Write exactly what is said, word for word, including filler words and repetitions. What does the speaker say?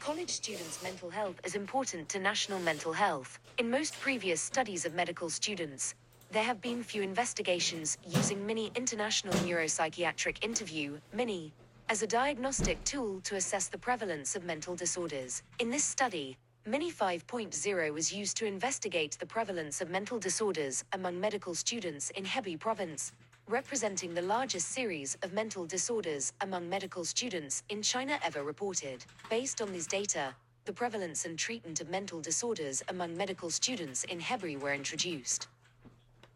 college students' mental health is important to national mental health. In most previous studies of medical students, there have been few investigations using MINI International Neuropsychiatric Interview, MINI, as a diagnostic tool to assess the prevalence of mental disorders. In this study, MINI five point oh was used to investigate the prevalence of mental disorders among medical students in Hebei province, representing the largest series of mental disorders among medical students in China ever reported. Based on this data, the prevalence and treatment of mental disorders among medical students in Hebei were introduced.